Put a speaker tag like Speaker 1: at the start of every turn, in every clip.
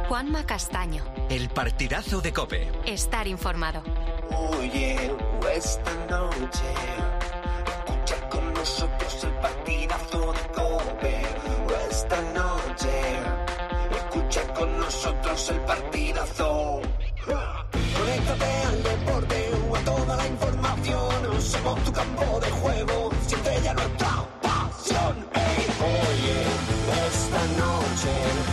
Speaker 1: Juanma Castaño.
Speaker 2: El partidazo de COPE.
Speaker 1: Estar informado.
Speaker 3: Oye, esta noche escucha con nosotros el partidazo de COPE. Esta noche escucha con nosotros el partidazo. Conéctate al deporte o a toda la información. Somos tu campo de juego, siente ya nuestra pasión. Hey, oye, esta noche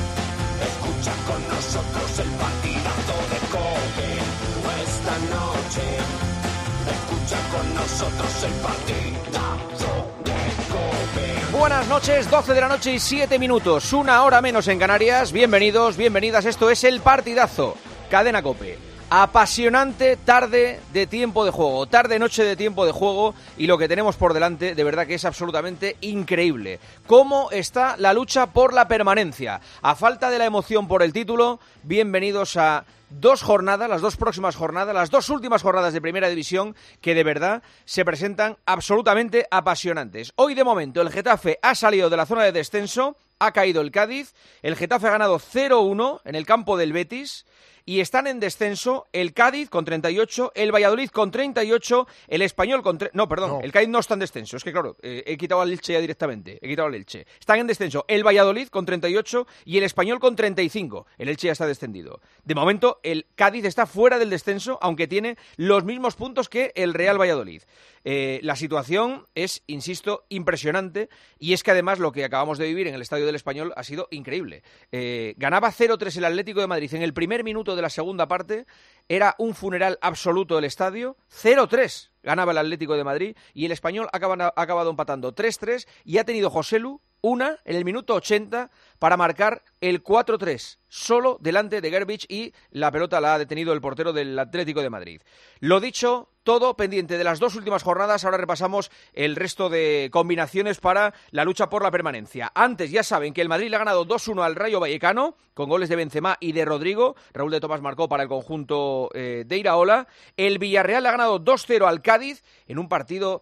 Speaker 3: escucha con nosotros el partidazo de COPE. Esta noche escucha con nosotros el partidazo de COPE.
Speaker 4: Buenas noches, 12 de la noche y 7 minutos, una hora menos en Canarias. Bienvenidos, bienvenidas, esto es el partidazo. Cadena COPE. Apasionante tarde de tiempo de juego, tarde-noche de tiempo de juego, y lo que tenemos por delante de verdad que es absolutamente increíble. ¿Cómo está la lucha por la permanencia? A falta de la emoción por el título, bienvenidos a dos jornadas, las dos próximas jornadas, las dos últimas jornadas de Primera División, que de verdad se presentan absolutamente apasionantes. Hoy de momento el Getafe ha salido de la zona de descenso, ha caído el Cádiz, el Getafe ha ganado 0-1 en el campo del Betis, y están en descenso el Cádiz con 38, el Valladolid con 38, el Español con... el Cádiz no está en descenso, es que claro, he quitado al Elche ya directamente, Están en descenso el Valladolid con 38 y el Español con 35, el Elche ya está descendido. De momento el Cádiz está fuera del descenso, aunque tiene los mismos puntos que el Real Valladolid. La situación es, insisto, impresionante, y es que además lo que acabamos de vivir en el Estadio del Español ha sido increíble. Ganaba 0-3 el Atlético de Madrid en el primer minuto de la segunda parte, era un funeral absoluto el estadio, 0-3 ganaba el Atlético de Madrid, y el Español ha acabado empatando 3-3, y ha tenido Joselu una en el minuto 80 para marcar el 4-3, solo delante de Gerbic, y la pelota la ha detenido el portero del Atlético de Madrid. Lo dicho, todo pendiente de las dos últimas jornadas. Ahora repasamos el resto de combinaciones para la lucha por la permanencia. Antes ya saben que el Madrid le ha ganado 2-1 al Rayo Vallecano, con goles de Benzema y de Rodrigo. Raúl de Tomás marcó para el conjunto de Iraola. El Villarreal le ha ganado 2-0 al Cádiz en un partido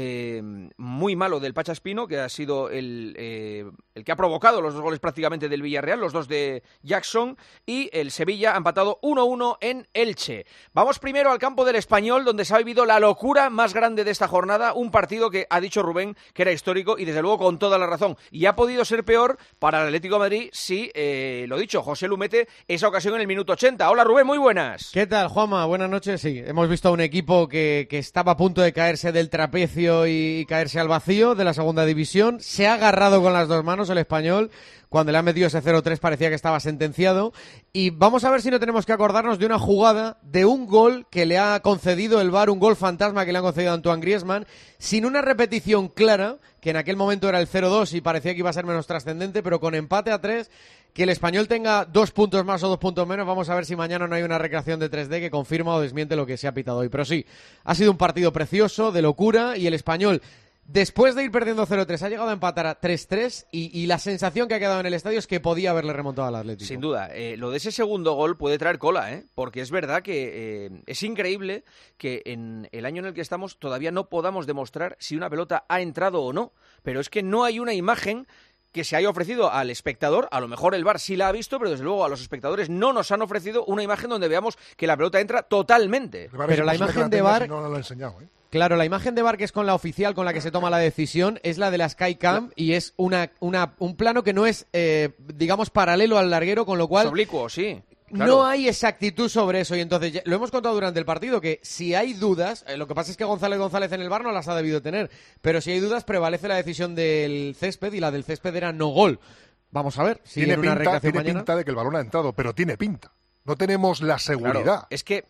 Speaker 4: muy malo del Pacha Espino, que ha sido el que ha provocado los dos goles prácticamente del Villarreal, los dos de Jackson, y el Sevilla ha empatado 1-1 en Elche. Vamos primero al campo del Español, donde se ha vivido la locura más grande de esta jornada, un partido que ha dicho Rubén que era histórico, y desde luego con toda la razón, y ha podido ser peor para el Atlético de Madrid si, lo dicho, Joselu mete esa ocasión en el minuto 80. Hola Rubén, muy buenas.
Speaker 5: ¿Qué tal, Juanma? Buenas noches. Sí, hemos visto a un equipo que estaba a punto de caerse del trapecio y caerse al vacío de la segunda división. Se ha agarrado con las dos manos el Español. Cuando le ha metido ese 0-3 parecía que estaba sentenciado. Y vamos a ver si no tenemos que acordarnos de una jugada, de un gol que le ha concedido el VAR, un gol fantasma que le ha concedido a Antoine Griezmann, sin una repetición clara, que en aquel momento era el 0-2 y parecía que iba a ser menos trascendente, pero con empate a 3, que el Español tenga 2 puntos más o 2 puntos menos. Vamos a ver si mañana no hay una recreación de 3D que confirma o desmiente lo que se ha pitado hoy. Pero sí, ha sido un partido precioso, de locura, y el Español, después de ir perdiendo 0-3, ha llegado a empatar a 3-3, y la sensación que ha quedado en el estadio es que podía haberle remontado al Atlético.
Speaker 4: Sin duda, lo de ese segundo gol puede traer cola, porque es verdad que es increíble que en el año en el que estamos todavía no podamos demostrar si una pelota ha entrado o no, pero es que no hay una imagen que se haya ofrecido al espectador. A lo mejor el VAR sí la ha visto, pero desde luego a los espectadores no nos han ofrecido una imagen donde veamos que la pelota entra totalmente.
Speaker 5: Pero la imagen de VAR...
Speaker 6: No lo ha enseñado, ¿eh?
Speaker 5: Claro, la imagen de VAR, que es con la oficial con la que se toma la decisión, es la de la Skycam, y es un plano que no es, digamos, paralelo al larguero, con lo cual...
Speaker 4: Es oblicuo, sí. Claro.
Speaker 5: No hay exactitud sobre eso, y entonces lo hemos contado durante el partido, que si hay dudas, lo que pasa es que González en el VAR no las ha debido tener, pero si hay dudas prevalece la decisión del césped, y la del césped era no gol. Vamos a ver si
Speaker 6: tiene
Speaker 5: en una recreación
Speaker 6: tiene
Speaker 5: mañana...
Speaker 6: pinta de que el balón ha entrado, pero tiene pinta. No tenemos la seguridad.
Speaker 4: Claro, es que,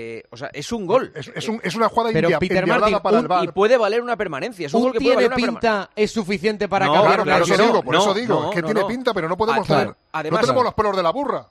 Speaker 4: es un gol.
Speaker 6: Es una jugada
Speaker 5: enviada
Speaker 6: para el VAR.
Speaker 4: Y puede valer una permanencia. Es un gol que puede valer una permanencia.
Speaker 5: ¿Tiene pinta es suficiente para
Speaker 6: no,
Speaker 5: cambiar?
Speaker 6: Claro, por eso digo, que tiene pinta, pero no podemos
Speaker 4: claro. Además,
Speaker 6: no tenemos los pelos de la burra.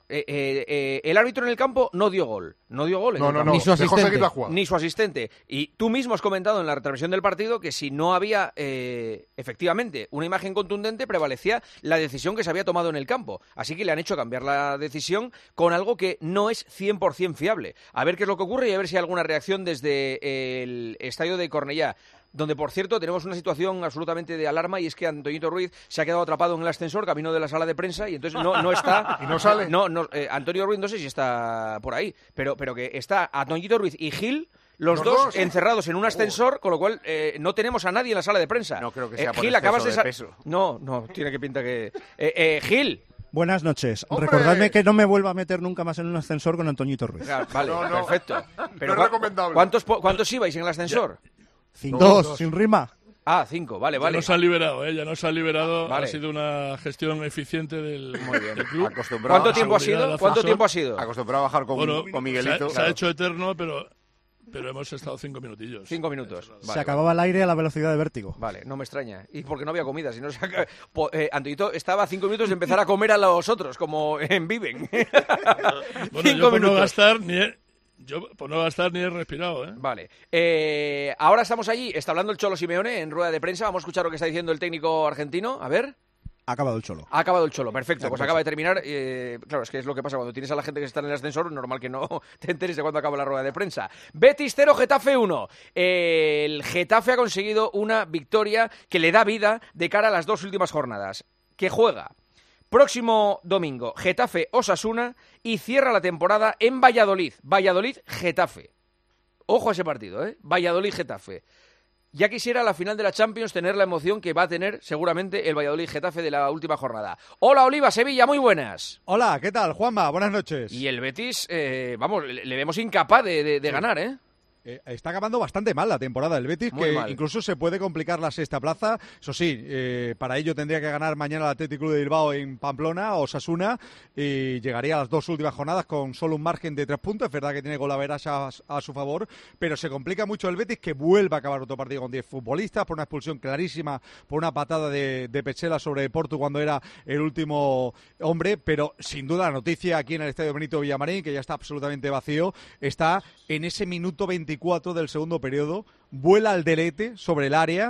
Speaker 4: El árbitro en el campo no dio gol. No dio gol.
Speaker 5: Ni su asistente.
Speaker 4: Ni su asistente. Y tú mismo has comentado en la retransmisión del partido que si no había, efectivamente, una imagen contundente, prevalecía la decisión que se había tomado en el campo. Así que le han hecho cambiar la decisión con algo que no es 100% fiable. A ver qué es lo que ocurre y a ver si hay alguna reacción desde el estadio de Cornellá. donde, por cierto, tenemos una situación absolutamente de alarma, y es que Antoñito Ruiz se ha quedado atrapado en el ascensor camino de la sala de prensa y entonces no está...
Speaker 6: ¿Y no sale?
Speaker 4: No, Antonio Ruiz no sé si está por ahí, pero que está Antoñito Ruiz y Gil... Los dos encerrados en un ascensor, con lo cual no tenemos a nadie en la sala de prensa.
Speaker 7: No creo que sea por
Speaker 4: Gil, acabas de
Speaker 7: peso.
Speaker 4: No, tiene que pinta que... Gil.
Speaker 8: Buenas noches.
Speaker 6: ¡Hombre!
Speaker 8: Recordadme que no me vuelva a meter nunca más en un ascensor con Antoñito Ruiz.
Speaker 4: Vale,
Speaker 6: No.
Speaker 4: perfecto.
Speaker 6: No es recomendable.
Speaker 4: ¿Cuántos ibais en el ascensor?
Speaker 8: 2, sin rima.
Speaker 4: 5, vale.
Speaker 9: Ya nos han liberado, ya nos han liberado.
Speaker 4: Vale.
Speaker 9: Ha sido una gestión eficiente del club.
Speaker 7: Acostumbrado
Speaker 4: ¿Cuánto
Speaker 7: a
Speaker 4: tiempo ha
Speaker 9: seguridad
Speaker 4: sido?
Speaker 9: del
Speaker 4: ¿Cuánto
Speaker 9: ascensor.
Speaker 4: tiempo ha sido?
Speaker 7: Acostumbrado a bajar con Miguelito.
Speaker 9: Se ha hecho eterno, pero hemos estado 5 minutillos.
Speaker 4: 5 minutos.
Speaker 8: Se acababa el aire a la velocidad de vértigo.
Speaker 4: Vale, no me extraña. Y porque no había comida, si no Antoñito estaba a 5 minutos de empezar a comer a los otros, como en Viven.
Speaker 9: Bueno,
Speaker 4: 5
Speaker 9: yo por no
Speaker 4: minutos.
Speaker 9: gastar ni he respirado, ¿eh?
Speaker 4: Vale. Ahora estamos allí, está hablando el Cholo Simeone en rueda de prensa. Vamos a escuchar lo que está diciendo el técnico argentino. A ver.
Speaker 8: Ha acabado el Cholo.
Speaker 4: Ha acabado el Cholo, perfecto. Pues acaba de terminar. Claro, es que es lo que pasa cuando tienes a la gente que está en el ascensor, normal que no te enteres de cuándo acaba la rueda de prensa. Betis 0, Getafe 1. El Getafe ha conseguido una victoria que le da vida de cara a las 2 últimas jornadas. Que juega próximo domingo Getafe-Osasuna y cierra la temporada en Valladolid. Valladolid-Getafe. Ojo a ese partido, ¿eh? Valladolid-Getafe. Ya quisiera a la final de la Champions tener la emoción que va a tener seguramente el Valladolid-Getafe de la última jornada. Hola, Oliva, Sevilla, muy buenas.
Speaker 10: Hola, ¿qué tal, Juanma? Buenas noches.
Speaker 4: Y el Betis, le vemos incapaz de ganar, ¿eh?
Speaker 10: Está acabando bastante mal la temporada del Betis,
Speaker 4: Muy
Speaker 10: que
Speaker 4: mal.
Speaker 10: incluso se puede complicar la sexta plaza. Eso sí, para ello tendría que ganar mañana el Athletic Club de Bilbao en Pamplona o Osasuna y llegaría a las 2 últimas jornadas con solo un margen de 3 puntos. Es verdad que tiene golaveraje a su favor, pero se complica mucho el Betis, que vuelve a acabar otro partido con 10 futbolistas por una expulsión clarísima, por una patada de Pechela sobre Portu cuando era el último hombre. Pero sin duda la noticia aquí en el Estadio Benito Villamarín, que ya está absolutamente vacío, está en ese minuto 24 del segundo periodo, vuela Alderete sobre el área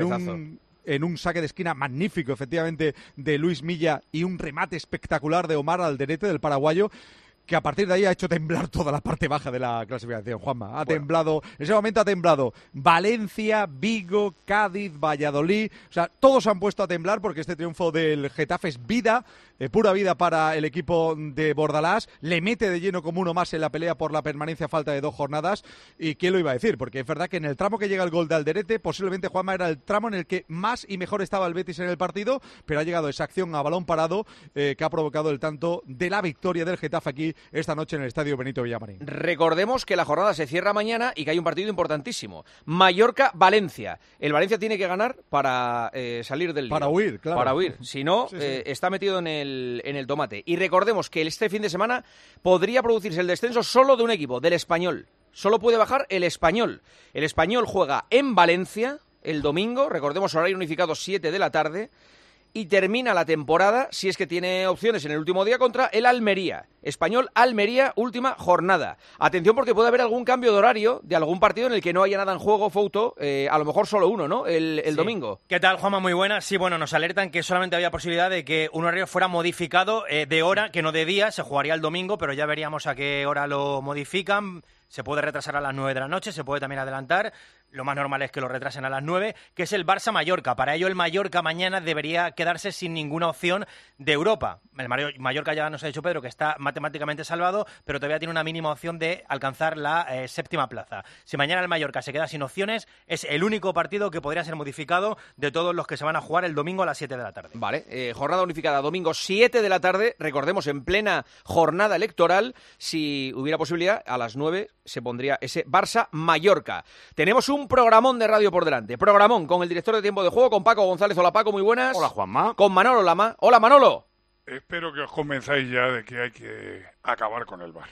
Speaker 10: en un saque de esquina magnífico, efectivamente, de Luis Milla y un remate espectacular de Omar Alderete, del paraguayo, que a partir de ahí ha hecho temblar toda la parte baja de la clasificación, Juanma. Temblado, en ese momento ha temblado Valencia, Vigo, Cádiz, Valladolid. O sea, todos han puesto a temblar porque este triunfo del Getafe es vida, pura vida para el equipo de Bordalás. Le mete de lleno como uno más en la pelea por la permanencia a falta de 2 jornadas. ¿Y quién lo iba a decir? Porque es verdad que en el tramo que llega el gol de Alderete, posiblemente, Juanma, era el tramo en el que más y mejor estaba el Betis en el partido, pero ha llegado esa acción a balón parado que ha provocado el tanto de la victoria del Getafe aquí esta noche en el Estadio Benito Villamarín.
Speaker 4: Recordemos que la jornada se cierra mañana y que hay un partido importantísimo. Mallorca-Valencia. El Valencia tiene que ganar para salir del lío.
Speaker 10: Para huir, claro.
Speaker 4: Para huir. Si no,
Speaker 10: Sí.
Speaker 4: está metido en el tomate. Y recordemos que este fin de semana podría producirse el descenso solo de un equipo, del Español. Solo puede bajar el Español. El Español juega en Valencia el domingo, recordemos horario unificado 7 de la tarde, y termina la temporada, si es que tiene opciones en el último día, contra el Almería. Español-Almería, última jornada. Atención porque puede haber algún cambio de horario de algún partido en el que no haya nada en juego, Fouto. A lo mejor solo uno, ¿no? El domingo.
Speaker 11: ¿Qué tal, Juanma? Muy buena. Sí, bueno, nos alertan que solamente había posibilidad de que un horario fuera modificado de hora, que no de día. Se jugaría el domingo, pero ya veríamos a qué hora lo modifican. Se puede retrasar a las 9 de la noche, se puede también adelantar. Lo más normal es que lo retrasen a las 9, que es el Barça-Mallorca. Para ello, el Mallorca mañana debería quedarse sin ninguna opción de Europa. El Mallorca, ya nos ha dicho Pedro, que está matemáticamente salvado, pero todavía tiene una mínima opción de alcanzar la séptima plaza. Si mañana el Mallorca se queda sin opciones, es el único partido que podría ser modificado de todos los que se van a jugar el domingo a las 7 de la tarde.
Speaker 4: Vale, jornada unificada, domingo 7 de la tarde, recordemos, en plena jornada electoral. Si hubiera posibilidad, a las 9 se pondría ese Barça-Mallorca. Tenemos un programón de radio por delante. Programón con el director de Tiempo de Juego, con Paco González. Hola, Paco, muy buenas.
Speaker 7: Hola, Juanma.
Speaker 4: Con Manolo Lama. Hola, Manolo.
Speaker 12: Espero que os convenzáis ya de que hay que acabar con el VAR.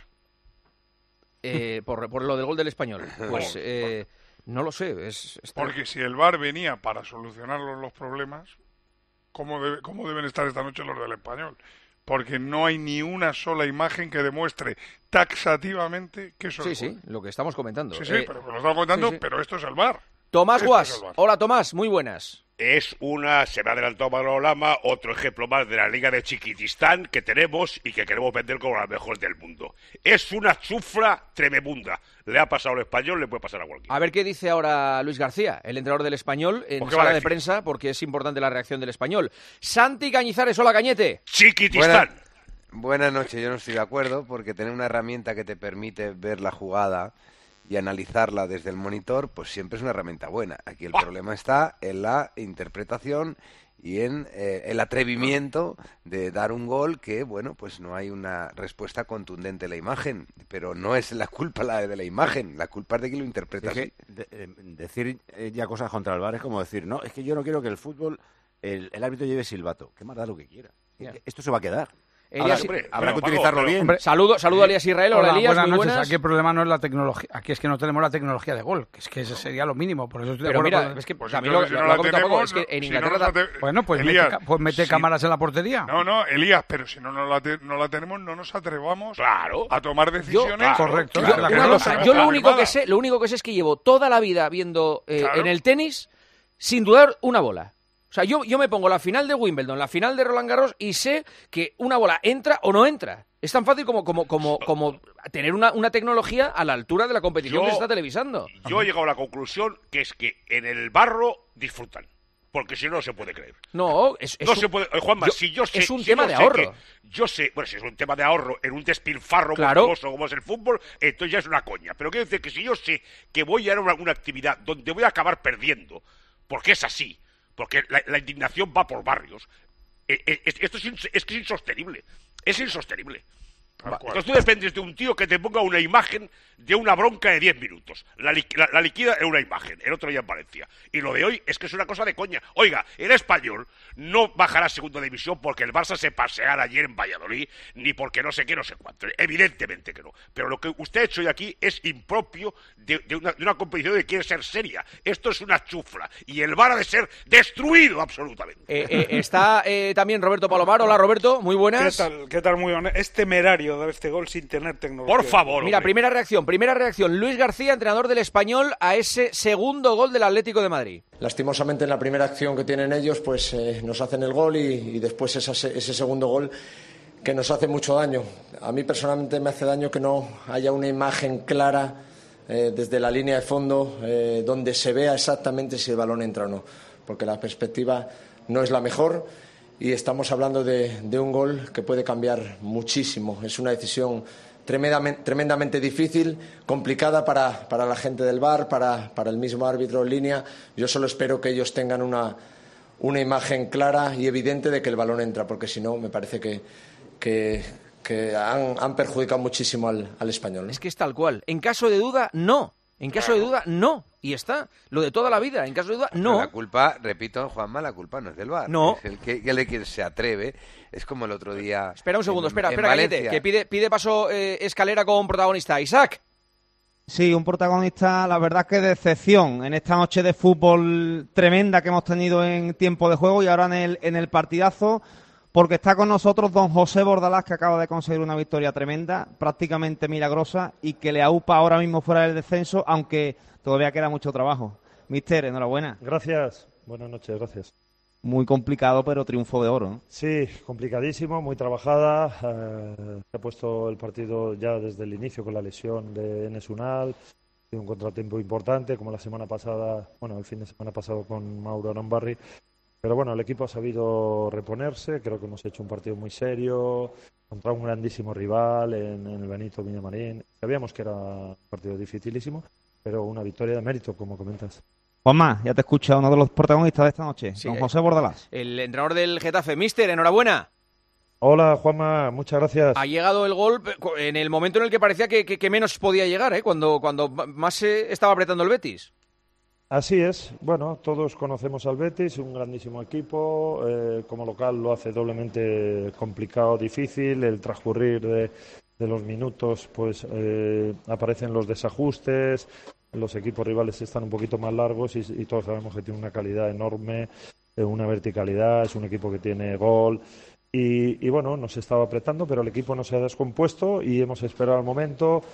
Speaker 4: Por lo del gol del Español. Pues no lo sé.
Speaker 12: Porque si el VAR venía para solucionar los problemas, ¿cómo deben estar esta noche los del Español? Porque no hay ni una sola imagen que demuestre taxativamente que eso es
Speaker 4: Sí, lo que estamos comentando.
Speaker 12: Sí, pero lo estamos comentando, pero esto es el VAR.
Speaker 4: Tomás Guas. Hola, Tomás, muy buenas.
Speaker 13: se me ha adelantado Manolo Lama, otro ejemplo más de la Liga de Chiquitistán que tenemos y que queremos vender como la mejor del mundo. Es una chufla tremenda. Le ha pasado al Español, le puede pasar a cualquiera.
Speaker 4: A ver qué dice ahora Luis García, el entrenador del Español, en sala de prensa, porque es importante la reacción del Español. Santi Cañizares, hola Cañete.
Speaker 13: Chiquitistán.
Speaker 14: Buenas noches, yo no estoy de acuerdo, porque tener una herramienta que te permite ver la jugada y analizarla desde el monitor, pues siempre es una herramienta buena. Aquí el problema está en la interpretación y en el atrevimiento de dar un gol que, bueno, pues no hay una respuesta contundente en la imagen, pero no es la culpa la de la imagen, la culpa es de que lo interpreta así.
Speaker 15: Decir ya cosas contra el VAR es como decir, no, es que yo no quiero que el fútbol, el árbitro lleve silbato, que más da lo que quiera. Esto se va a quedar. Habrá que utilizarlo bien.
Speaker 4: Hombre, saludo a Elías Israel. Hola Elías,
Speaker 16: buenas
Speaker 4: muy
Speaker 16: noches.
Speaker 4: buenas.
Speaker 16: Aquí el problema no es la tecnología. Aquí es que no tenemos la tecnología de gol. Que es que ese sería lo mínimo. Por eso estoy de acuerdo.
Speaker 4: Mira, es que también es que en Inglaterra...
Speaker 16: Bueno, pues Elías, mete cámaras en la portería.
Speaker 12: No, Elías, pero si no la tenemos, no nos atrevamos a tomar decisiones.
Speaker 16: Correcto.
Speaker 4: Yo lo único que sé es que llevo toda la vida viendo en el tenis, sin dudar, una bola. O sea, yo me pongo la final de Wimbledon, la final de Roland Garros y sé que una bola entra o no entra. Es tan fácil como tener una tecnología a la altura de la competición que se está televisando.
Speaker 13: Yo he llegado a la conclusión que es que en el barro disfrutan. Porque si no, no se puede creer.
Speaker 4: No,
Speaker 13: se puede. Juanma,
Speaker 4: es un tema de ahorro.
Speaker 13: Si es un tema de ahorro en un despilfarro monstruoso como es el fútbol, entonces ya es una coña. Pero quiero decir que si yo sé que voy a ir a una actividad donde voy a acabar perdiendo, porque es así, porque la indignación va por barrios, esto es que es insostenible. Es insostenible. Entonces tú dependes de un tío que te ponga una imagen de una bronca de 10 minutos. La liquida en una imagen, el otro día en Valencia. Y lo de hoy es que es una cosa de coña. Oiga, el Español no bajará a segunda división porque el Barça se paseara ayer en Valladolid, ni porque no sé qué, no sé cuánto. Evidentemente que no. Pero lo que usted ha hecho hoy aquí es impropio de una competición que quiere ser seria. Esto es una chufla. Y el VAR ha de ser destruido absolutamente.
Speaker 4: Está también Roberto Palomar. Hola, Roberto. Muy buenas.
Speaker 17: ¿Qué tal? Muy buenas. Es temerario dar este gol sin tener tecnología.
Speaker 13: Por favor.
Speaker 4: Mira, primera reacción. Luis García, entrenador del Español, a ese segundo gol del Atlético de Madrid.
Speaker 18: Lastimosamente en la primera acción que tienen ellos, pues nos hacen el gol y después ese segundo gol que nos hace mucho daño. A mí personalmente me hace daño que no haya una imagen clara desde la línea de fondo donde se vea exactamente si el balón entra o no, porque la perspectiva no es la mejor. Y estamos hablando de un gol que puede cambiar muchísimo. Es una decisión tremendamente difícil, complicada para la gente del VAR, para el mismo árbitro en línea. Yo solo espero que ellos tengan una imagen clara y evidente de que el balón entra, porque si no, me parece que han perjudicado muchísimo al Español, ¿no?
Speaker 4: Es que es tal cual. En caso de duda, no. En caso de duda, no. Y está. Lo de toda la vida. En caso de duda, no.
Speaker 14: La culpa, repito, Juanma, la culpa no es del VAR.
Speaker 4: No.
Speaker 14: Es el que se atreve. Es como el otro día.
Speaker 4: Espera un segundo, espera, Cañete, que pide paso Escalera con protagonista. Isaac.
Speaker 19: Sí, un protagonista, la verdad que de excepción en esta noche de fútbol tremenda que hemos tenido en tiempo de juego y ahora en el partidazo, porque está con nosotros don José Bordalás, que acaba de conseguir una victoria tremenda, prácticamente milagrosa, y que le aupa ahora mismo fuera del descenso, aunque todavía queda mucho trabajo. Mister, enhorabuena.
Speaker 20: Gracias, buenas noches, gracias.
Speaker 19: Muy complicado, pero triunfo de oro, ¿no?
Speaker 20: Sí, complicadísimo, muy trabajada. Se ha puesto el partido ya desde el inicio con la lesión de Enes Unal. Un contratiempo importante, como la semana pasada, el fin de semana pasado con Mauro Arambarri. Pero bueno, el equipo ha sabido reponerse. Creo que hemos hecho un partido muy serio contra un grandísimo rival en el Benito Villamarín. Sabíamos que era un partido dificilísimo, pero una victoria de mérito, como comentas.
Speaker 19: Juanma, ya te escucha uno de los protagonistas de esta noche,
Speaker 4: sí,
Speaker 19: don José Bordalás.
Speaker 4: El entrenador del Getafe. Mister, enhorabuena.
Speaker 20: Hola, Juanma, muchas gracias.
Speaker 4: Ha llegado el gol en el momento en el que parecía que menos podía llegar, cuando más se estaba apretando el Betis.
Speaker 20: Así es. Bueno, todos conocemos al Betis, un grandísimo equipo. Como local lo hace doblemente complicado, difícil. El transcurrir de los minutos, pues aparecen los desajustes. Los equipos rivales están un poquito más largos y todos sabemos que tiene una calidad enorme, una verticalidad. Es un equipo que tiene gol. Y bueno, nos estaba apretando, pero el equipo no se ha descompuesto y hemos esperado el momento.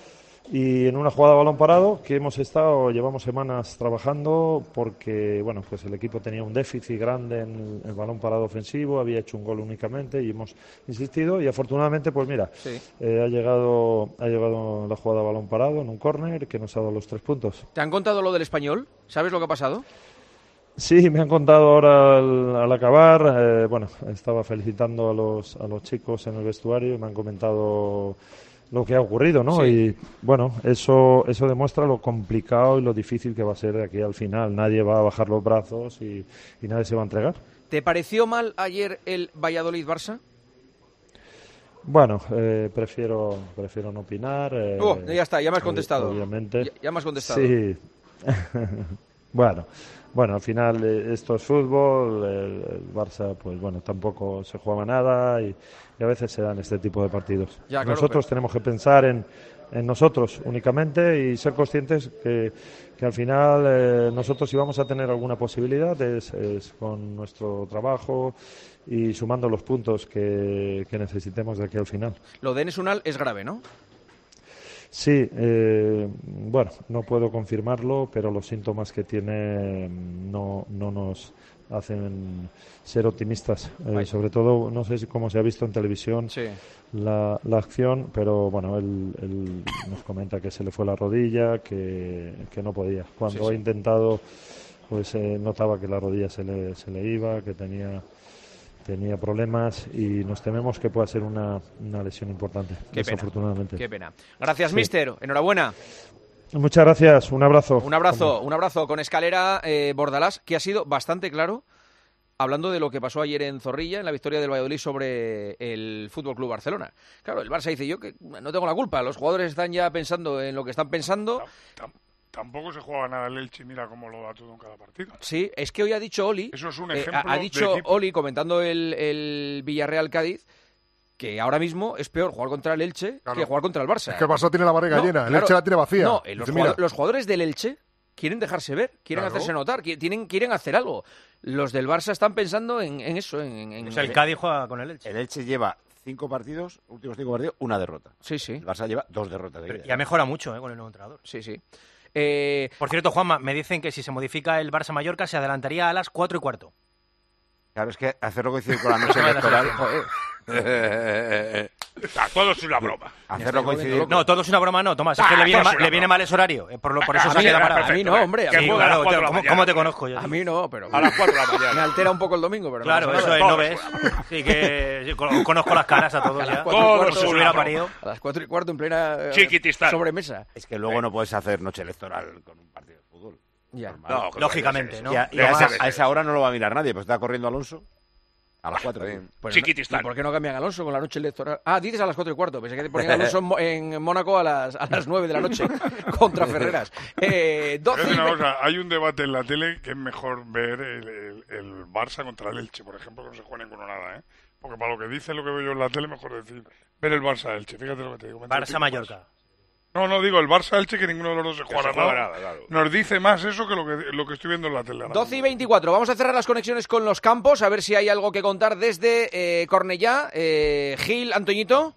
Speaker 20: Y en una jugada a balón parado que llevamos semanas trabajando porque, bueno, pues el equipo tenía un déficit grande en el balón parado ofensivo, había hecho un gol únicamente y hemos insistido y afortunadamente, pues mira, ha llegado la jugada a balón parado en un córner que nos ha dado los 3 puntos.
Speaker 4: ¿Te han contado lo del Español? ¿Sabes lo que ha pasado?
Speaker 20: Sí, me han contado ahora al acabar, bueno, estaba felicitando a los chicos en el vestuario y me han comentado lo que ha ocurrido, ¿no? Sí. Y bueno, eso demuestra lo complicado y lo difícil que va a ser de aquí al final. Nadie va a bajar los brazos y nadie se va a entregar.
Speaker 4: ¿Te pareció mal ayer el Valladolid-Barça?
Speaker 20: Bueno, prefiero no opinar.
Speaker 4: Ya está, ya me has contestado.
Speaker 20: Obviamente.
Speaker 4: Ya me has contestado.
Speaker 20: Sí. Bueno, al final esto es fútbol, el Barça pues bueno, tampoco se juega nada y a veces se dan este tipo de partidos. Ya, claro, nosotros tenemos que pensar en nosotros únicamente y ser conscientes que al final nosotros si vamos a tener alguna posibilidad es con nuestro trabajo y sumando los puntos que necesitemos de aquí al final.
Speaker 4: Lo de Enes Unal es grave, ¿no?
Speaker 20: Sí, bueno, no puedo confirmarlo, pero los síntomas que tiene no nos hacen ser optimistas. Sobre todo, no sé cómo se ha visto en televisión la acción, pero bueno, él nos comenta que se le fue la rodilla, que no podía. Cuando ha intentado, pues notaba que la rodilla se le iba, que tenía problemas y nos tememos que pueda ser una lesión importante, desafortunadamente.
Speaker 4: Qué pena. Gracias, míster. Enhorabuena.
Speaker 20: Muchas gracias. Un abrazo.
Speaker 4: Un abrazo con Escalera, Bordalás, que ha sido bastante claro hablando de lo que pasó ayer en Zorrilla, en la victoria del Valladolid sobre el Fútbol Club Barcelona. Claro, el Barça dice, yo que no tengo la culpa, los jugadores están ya pensando en lo que están pensando.
Speaker 12: Tampoco se juega nada el Elche, mira cómo lo da todo en cada partido.
Speaker 4: Sí, es que hoy ha dicho Oli,
Speaker 12: eso es un ejemplo
Speaker 4: ha dicho Oli, comentando el Villarreal-Cádiz, que ahora mismo es peor jugar contra el Elche que jugar contra el Barça.
Speaker 6: Es que el Barça tiene la barriga llena, el Elche la tiene vacía.
Speaker 4: No, los jugadores del Elche quieren dejarse ver, quieren hacerse notar, quieren hacer algo. Los del Barça están pensando en eso.
Speaker 11: El Cádiz juega con el Elche.
Speaker 15: El Elche últimos 5 partidos, una derrota.
Speaker 4: Sí.
Speaker 15: El Barça lleva 2 derrotas.
Speaker 11: Ya mejora mucho con el nuevo entrenador.
Speaker 4: Sí.
Speaker 11: Por cierto, Juanma, me dicen que si se modifica el Barça-Mallorca se adelantaría a las 4:15.
Speaker 15: Claro, es que hacerlo coincidir con la noche electoral...
Speaker 13: Todo es una broma.
Speaker 15: Hacerlo coincidir...
Speaker 11: No, todo es una broma, no, Tomás. Es que le viene mal ese horario. Por eso se queda parado.
Speaker 4: A mí no, hombre.
Speaker 11: Claro, ¿cómo te conozco yo?
Speaker 4: A mí no, pero...
Speaker 13: A las 4 de la mañana.
Speaker 4: Me altera un poco el domingo, pero
Speaker 11: claro,
Speaker 4: no.
Speaker 11: Eso es, no ves. Sí, que conozco las caras a todos ya.
Speaker 4: A las 4:15 en plena sobremesa.
Speaker 15: Es que luego no puedes hacer noche electoral con un partido de fútbol.
Speaker 4: Ya.
Speaker 11: No, lógicamente, ¿no?
Speaker 15: Y a esa hora no lo va a mirar nadie, pues está corriendo Alonso. A las 4.
Speaker 12: Chiquitistán.
Speaker 4: ¿Y por qué no cambian Alonso con la noche electoral? Ah, dices a las 4:15. Pensé que te ponían Alonso en Mónaco a las 9 de la noche contra Ferreras. 12
Speaker 12: una cosa, hay un debate en la tele que es mejor ver el Barça contra el Elche, por ejemplo, que no se juega ninguno nada, porque para lo que dice lo que veo yo en la tele, mejor decir ver el Barça-Elche. Fíjate lo que te digo.
Speaker 11: Barça-Mallorca.
Speaker 12: No, digo el Barça-Elche, que ninguno de los dos se juega nada. Claro. Nos dice más eso que lo que estoy viendo en la tele.
Speaker 4: 12:24. Vamos a cerrar las conexiones con los campos, a ver si hay algo que contar desde Cornellá. Gil, Antoñito.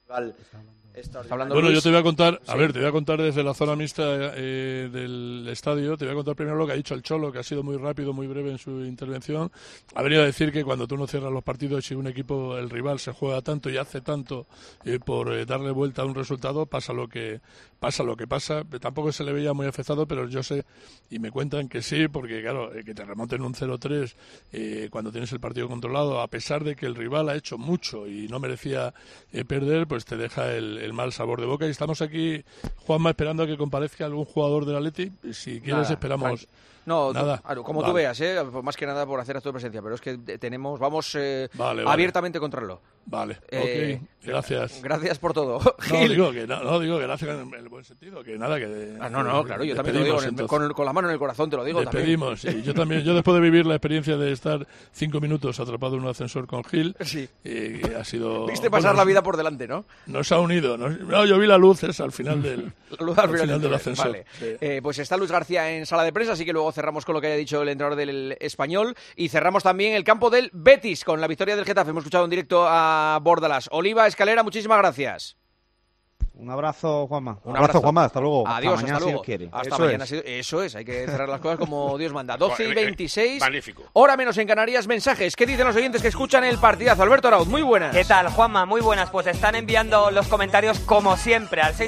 Speaker 9: Bueno, yo te voy a contar, te voy a contar desde la zona mixta del estadio, te voy a contar primero lo que ha dicho el Cholo, que ha sido muy rápido, muy breve en su intervención. Ha venido a decir que cuando tú no cierras los partidos y un equipo, el rival, se juega tanto y hace tanto por darle vuelta a un resultado, pasa lo que pasa. Tampoco se le veía muy afectado, pero yo sé, y me cuentan que sí, porque claro, que te remonten un 0-3 cuando tienes el partido controlado, a pesar de que el rival ha hecho mucho y no merecía perder, pues te deja el mal sabor de boca. Y estamos aquí, Juanma, esperando a que comparezca algún jugador del Atleti. Si quieres, esperamos.
Speaker 4: No,
Speaker 9: nada.
Speaker 4: Como tú veas, más que nada por hacer acto de presencia, pero es que vamos abiertamente contra reloj.
Speaker 9: Vale, ok, gracias.
Speaker 4: Gracias por todo.
Speaker 9: Digo que gracias en el buen sentido, que nada, que...
Speaker 4: claro, yo también te lo digo, con la mano en el corazón te lo digo.
Speaker 9: Despedimos, también. Sí, yo después de vivir la experiencia de estar 5 minutos atrapado en un ascensor con Gil, ha sido...
Speaker 4: Viste pasar la vida por delante, ¿no?
Speaker 9: Nos ha unido, yo vi la luz esa al final del, del ascensor.
Speaker 4: Vale. Sí. Pues está Luis García en sala de prensa, así que luego cerramos con lo que haya dicho el entrenador del Español y cerramos también el campo del Betis con la victoria del Getafe. Hemos escuchado en directo a Bordalás. Oliva, Escalera, muchísimas gracias.
Speaker 19: Un abrazo, Juanma.
Speaker 10: Un abrazo, Juanma. Hasta luego.
Speaker 4: Adiós,
Speaker 19: hasta mañana,
Speaker 4: hasta luego.
Speaker 19: si Dios quiere.
Speaker 4: Hasta
Speaker 10: Eso
Speaker 4: mañana.
Speaker 10: es.
Speaker 4: Eso es, hay que cerrar las cosas como Dios manda. 12:26.
Speaker 13: Magnífico.
Speaker 4: Hora menos en Canarias. Mensajes. ¿Qué dicen los oyentes que escuchan el partidazo? Alberto Arauz, muy buenas.
Speaker 21: ¿Qué tal, Juanma? Muy buenas. Pues están enviando los comentarios como siempre al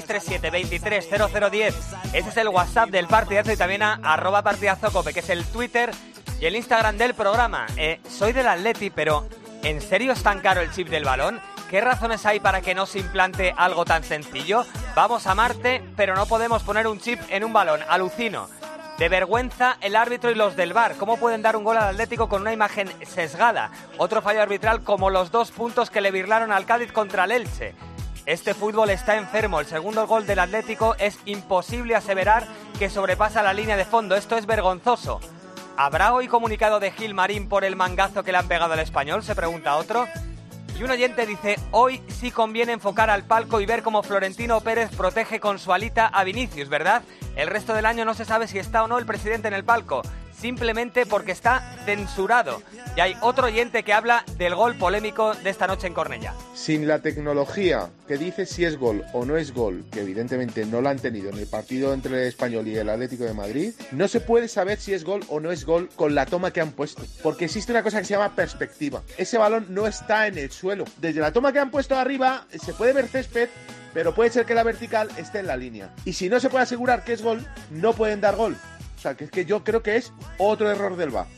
Speaker 21: 637-230010. Ese es el WhatsApp del partidazo y también a @partidazocope, que es el Twitter y el Instagram del programa. Soy del Atleti, pero ¿en serio es tan caro el chip del balón? ¿Qué razones hay para que no se implante algo tan sencillo? Vamos a Marte, pero no podemos poner un chip en un balón. Alucino. De vergüenza el árbitro y los del VAR. ¿Cómo pueden dar un gol al Atlético con una imagen sesgada? Otro fallo arbitral como los 2 puntos que le birlaron al Cádiz contra el Elche. Este fútbol está enfermo. El segundo gol del Atlético es imposible aseverar que sobrepasa la línea de fondo. Esto es vergonzoso. ¿Habrá hoy comunicado de Gilmarín por el mangazo que le han pegado al Español? Se pregunta otro. Y un oyente dice, hoy sí conviene enfocar al palco y ver cómo Florentino Pérez protege con su alita a Vinicius, ¿verdad? El resto del año no se sabe si está o no el presidente en el palco, simplemente porque está censurado. Y hay otro oyente que habla del gol polémico de esta noche en Cornellá.
Speaker 22: Sin la tecnología que dice si es gol o no es gol, que evidentemente no la han tenido en el partido entre el Español y el Atlético de Madrid, no se puede saber si es gol o no es gol con la toma que han puesto. Porque existe una cosa que se llama perspectiva. Ese balón no está en el suelo. Desde la toma que han puesto arriba se puede ver césped, pero puede ser que la vertical esté en la línea. Y si no se puede asegurar que es gol, no pueden dar gol. O sea, que es que yo creo que es otro error del VAR.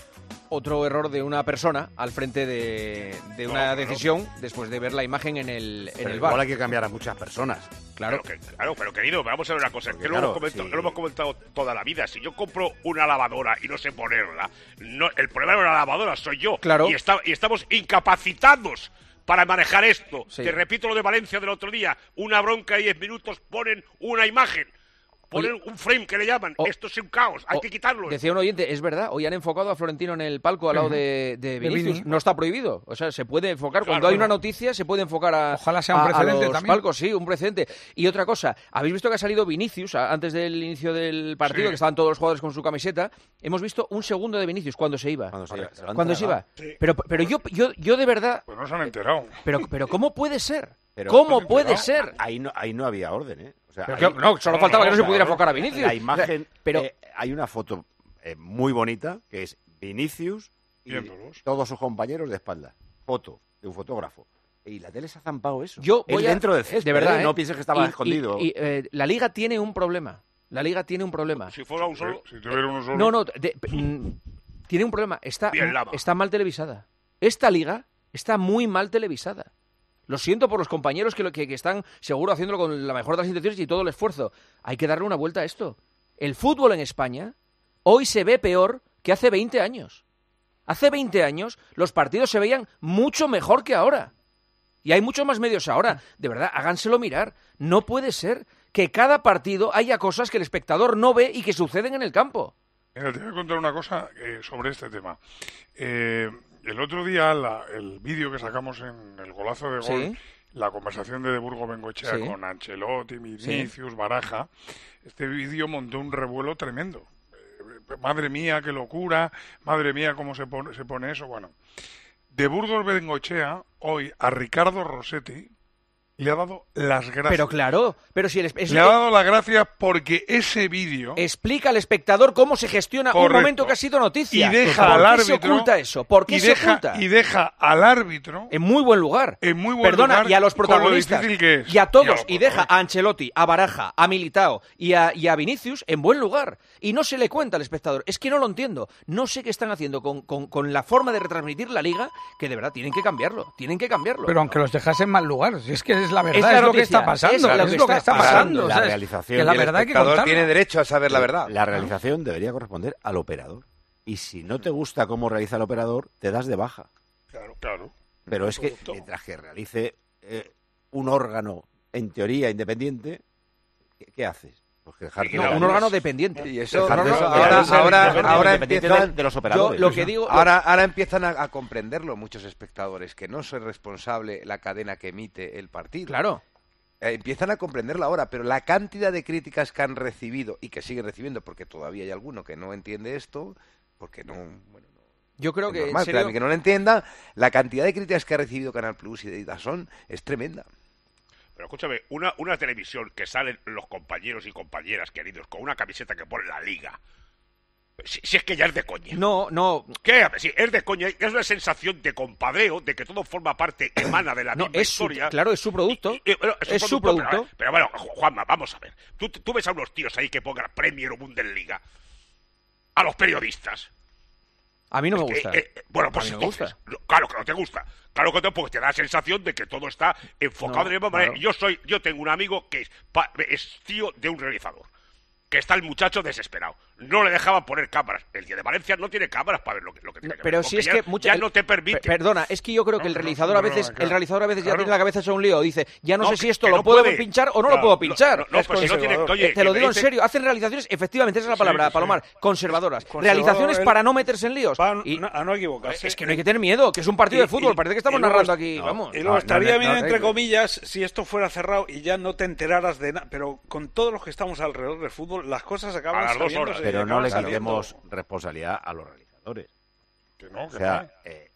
Speaker 4: Otro error de una persona al frente de una decisión después de ver la imagen en el VAR.
Speaker 15: Igual hay que cambiar a muchas personas.
Speaker 4: Claro.
Speaker 13: Pero querido, vamos a ver una cosa.
Speaker 15: Porque,
Speaker 13: que lo hemos comentado toda la vida. Si yo compro una lavadora y no sé ponerla, el problema de la lavadora soy yo.
Speaker 4: Claro.
Speaker 13: Y estamos incapacitados para manejar esto.
Speaker 4: Sí.
Speaker 13: Te repito lo de Valencia del otro día. Una bronca de 10 minutos, ponen una imagen. Ponen un frame que le llaman. Esto es un caos. Hay que quitarlo.
Speaker 4: Decía un oyente, es verdad, hoy han enfocado a Florentino en el palco al lado de Vinicius. No está prohibido. O sea, se puede enfocar. Cuando hay una noticia, se puede enfocar
Speaker 16: Ojalá sea un precedente
Speaker 4: los
Speaker 16: también.
Speaker 4: palcos. Sí, un precedente. Y otra cosa, ¿habéis visto que ha salido Vinicius antes del inicio del partido, que estaban todos los jugadores con su camiseta? Hemos visto un segundo de Vinicius cuando se iba. Cuando se iba.
Speaker 12: Sí.
Speaker 4: Pero yo de verdad...
Speaker 12: Pues no se han enterado.
Speaker 4: Pero ¿cómo puede ser?
Speaker 15: Pero
Speaker 4: ¿Cómo puede ser?
Speaker 15: Ahí no había orden, ¿eh? O sea,
Speaker 4: solo faltaba que no se pudiera enfocar a Vinicius.
Speaker 15: La imagen,
Speaker 4: pero
Speaker 15: hay una foto muy bonita que es Vinicius y todos sus compañeros de espalda. Foto de un fotógrafo. Y la tele se ha zampado eso. Dentro del césped,
Speaker 4: de verdad,
Speaker 15: no pienses que estaba escondido.
Speaker 4: La Liga tiene un problema. La Liga tiene un problema.
Speaker 13: Si fuera un solo.
Speaker 12: Si tuviera uno solo.
Speaker 4: Tiene un problema. Está mal televisada. Esta Liga está muy mal televisada. Lo siento por los compañeros que están seguro haciéndolo con la mejor de las intenciones y todo el esfuerzo. Hay que darle una vuelta a esto. El fútbol en España hoy se ve peor que hace 20 años. Hace 20 años los partidos se veían mucho mejor que ahora. Y hay muchos más medios ahora. De verdad, háganselo mirar. No puede ser que cada partido haya cosas que el espectador no ve y que suceden en el campo.
Speaker 12: Mira, te voy a contar una cosa sobre este tema. El otro día, el vídeo que sacamos en el golazo de gol, la conversación de Burgo Bengoechea con Ancelotti, Vinicius, Baraja, este vídeo montó un revuelo tremendo. Madre mía, qué locura, madre mía, cómo se pone eso. Bueno, de Burgos Bengoechea, hoy a Ricardo Rossetti le ha dado las gracias.
Speaker 4: Pero claro, si
Speaker 12: le ha dado las gracias porque ese vídeo
Speaker 4: explica al espectador cómo se gestiona un momento que ha sido noticia.
Speaker 12: Y deja al árbitro.
Speaker 4: ¿Por qué se oculta eso? ¿Por qué se oculta?
Speaker 12: Y deja al árbitro
Speaker 4: en muy buen lugar.
Speaker 12: Lugar,
Speaker 4: y a los protagonistas.
Speaker 12: Con lo difícil que es.
Speaker 4: Y a todos. Y deja a Ancelotti, a Baraja, a Militao y a Vinicius en buen lugar. Y no se le cuenta al espectador. Es que no lo entiendo. No sé qué están haciendo con la forma de retransmitir la Liga, que de verdad tienen que cambiarlo.
Speaker 16: Pero aunque los dejas en mal lugar. Si es que es la verdad, es lo que está pasando. Es lo que está pasando.
Speaker 15: La realización.
Speaker 16: Que la verdad hay que contarla.
Speaker 14: tiene derecho a saber la verdad.
Speaker 15: La realización debería corresponder al operador. Y si no te gusta cómo realiza el operador, te das de baja.
Speaker 12: Claro.
Speaker 15: Pero es que mientras que realice un órgano, en teoría, independiente, ¿qué haces? Pues dejarte
Speaker 4: un órgano dependiente.
Speaker 14: Y eso ahora empiezan
Speaker 15: de los operadores.
Speaker 4: Lo que digo,
Speaker 14: ahora empiezan a comprenderlo muchos espectadores, que no soy responsable la cadena que emite el partido.
Speaker 4: Claro.
Speaker 14: Empiezan a comprenderlo ahora, pero la cantidad de críticas que han recibido y que siguen recibiendo, porque todavía hay alguno que no entiende esto, porque
Speaker 4: yo creo que
Speaker 14: normal, que no lo entienda, la cantidad de críticas que ha recibido Canal Plus y de DAZN es tremenda.
Speaker 13: Pero escúchame, una televisión que salen los compañeros y compañeras queridos con una camiseta que pone la Liga. Si es que ya es de coña.
Speaker 4: No.
Speaker 13: ¿Qué? Sí, es de coña. Es una sensación de compadreo, de que todo forma parte, emana de la misma historia.
Speaker 4: Claro, es su producto. Es su producto.
Speaker 13: Pero bueno, Juanma, vamos a ver. Tú ves a unos tíos ahí que pongan Premier o Bundesliga. A los periodistas.
Speaker 4: A mí no me gusta.
Speaker 13: Bueno, pues entonces, claro que no te gusta. Claro que no, porque te da la sensación de que todo está enfocado de la misma manera. Yo tengo un amigo que es tío de un realizador. Que está el muchacho desesperado. No le dejaban poner cámaras. El día de Valencia no tiene cámaras para ver lo que tiene que ver.
Speaker 4: Pero si es que
Speaker 13: ya no te permite.
Speaker 4: Perdona, es que yo creo que el realizador a veces ya tiene la cabeza hecha un lío. Dice, ya no sé si esto lo puedo pinchar o no lo puedo pinchar.
Speaker 13: Pues si no tiene, oye,
Speaker 4: te lo digo en serio, hacen realizaciones, efectivamente, esa es la palabra, Palomar, conservadoras. Realizaciones para no meterse en líos.
Speaker 17: A no equivocarse.
Speaker 4: Es que no hay que tener miedo, que es un partido de fútbol, parece que estamos narrando aquí, vamos.
Speaker 17: Y luego estaría bien, entre comillas, si esto fuera cerrado y ya no te enteraras de nada. Pero con todos los que estamos alrededor del fútbol, las cosas acaban
Speaker 15: a las 2 horas. Pero no le quitemos responsabilidad a los realizadores.
Speaker 12: Que no,
Speaker 15: o sea,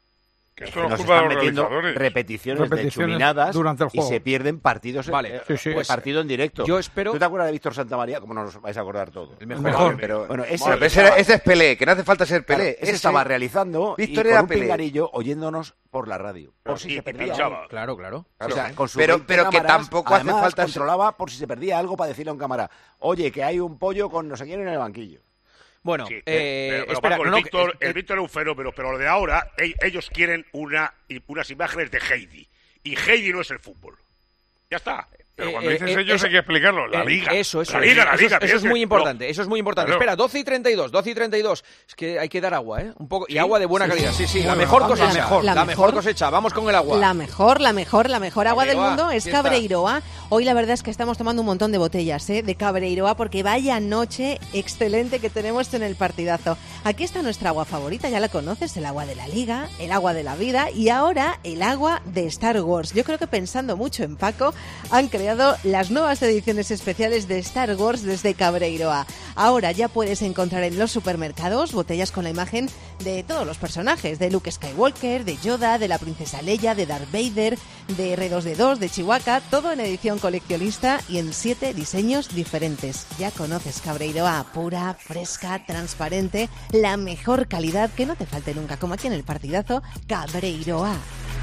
Speaker 12: que esto no
Speaker 15: nos
Speaker 12: es culpa de
Speaker 15: están
Speaker 12: los
Speaker 15: metiendo
Speaker 12: realizadores.
Speaker 15: repeticiones de chuminadas
Speaker 16: durante el
Speaker 15: y
Speaker 16: juego.
Speaker 15: se pierden partidos
Speaker 4: pues,
Speaker 15: partido en directo.
Speaker 4: Yo espero...
Speaker 15: ¿Tú te acuerdas de Víctor Santamaría? ¿Cómo no os vais a acordar todos?
Speaker 14: El mejor. Pero, bueno, ese es Pelé, que no hace falta ser Pelé.
Speaker 15: Ese estaba realizando
Speaker 14: Víctor
Speaker 15: y
Speaker 14: era
Speaker 15: con un
Speaker 14: Pelé.
Speaker 15: pingarillo oyéndonos por la radio. Por si se perdía algo.
Speaker 4: Claro.
Speaker 15: O sea, con sus
Speaker 14: pero
Speaker 15: 20
Speaker 14: que
Speaker 15: cámaras,
Speaker 14: tampoco hace
Speaker 15: además,
Speaker 14: falta...
Speaker 15: controlaba por si se perdía algo para decirle a un cámara, oye, que hay un pollo con no sé quién en el banquillo.
Speaker 4: Bueno,
Speaker 13: sí,
Speaker 4: espera,
Speaker 13: Paco, el Víctor era un fenómeno, pero lo de ahora, ellos quieren unas imágenes de Heidi. Y Heidi no es el fútbol. Ya está.
Speaker 12: Pero cuando dices ellos hay que explicarlo. La Liga.
Speaker 4: Eso
Speaker 12: La Liga.
Speaker 4: Eso es muy importante. Eso es muy importante.
Speaker 12: Claro.
Speaker 4: Espera, 12 y 32. Es que hay que dar agua, ¿eh? Un poco. Y agua de buena calidad. Sí. La mejor cosecha. La mejor cosecha. Vamos con el agua.
Speaker 1: La mejor agua del mundo es Cabreiroa. Hoy la verdad es que estamos tomando un montón de botellas de Cabreiroa porque vaya noche excelente que tenemos en el partidazo. Aquí está nuestra agua favorita, ya la conoces, el agua de la Liga, el agua de la vida y ahora el agua de Star Wars. Yo creo que pensando mucho en Paco, han creado las nuevas ediciones especiales de Star Wars desde Cabreiroa. Ahora ya puedes encontrar en los supermercados botellas con la imagen de todos los personajes, de Luke Skywalker, de Yoda, de la princesa Leia, de Darth Vader, de R2D2, de Chewbacca, todo en edición coleccionista y en 7 diseños diferentes. Ya conoces Cabreiroa, pura, fresca, transparente, la mejor calidad, que no te falte nunca, como aquí en el partidazo, Cabreiroa.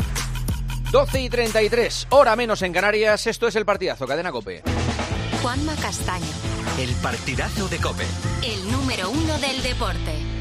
Speaker 4: 12 y 33, hora menos en Canarias, esto es el partidazo, Cadena COPE.
Speaker 2: Juanma Castaño.
Speaker 23: El partidazo de COPE.
Speaker 2: El número 1 del deporte.